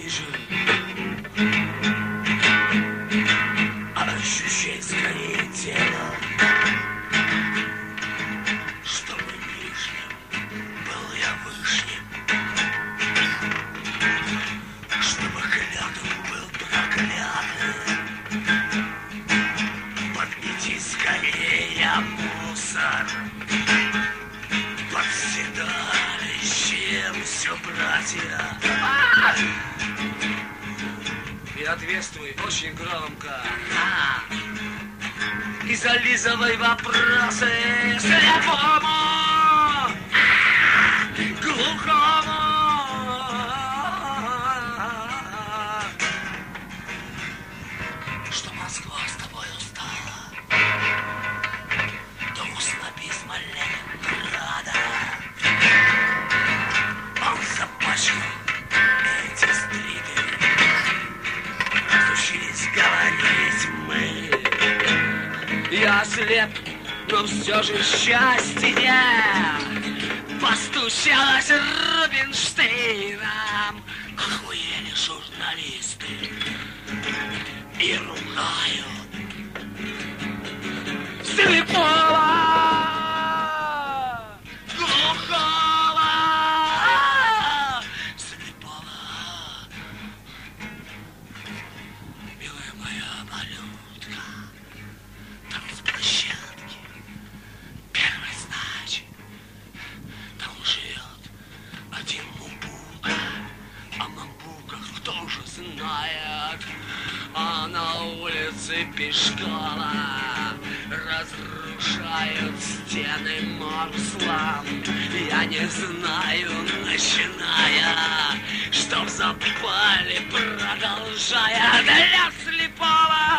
ближе. Ощущай скорее тело, чтобы нижним был я вышним, чтобы клятым был проклятым. Подмети скорее, я мусор, под седалищем все братья. И ответствуй очень громко. И зализывай вопросы слепому, глухому. Что Москва с тобой устала, до снобизма Ленинграда. Он запачкал эти стриты, разучились говорить мы. Я слеп, но все же счастье постучалось Рубинштейном. Охуели журналисты и ругают слепого, глухого, слепого. Милая моя малютка, там с площадки первой сдачи, там живет один мамбука, а мамбуках кто же знает, а на улице Пешкова разрушают стены морслом. Я не знаю, начиная, чтоб запали, продолжая для слепого.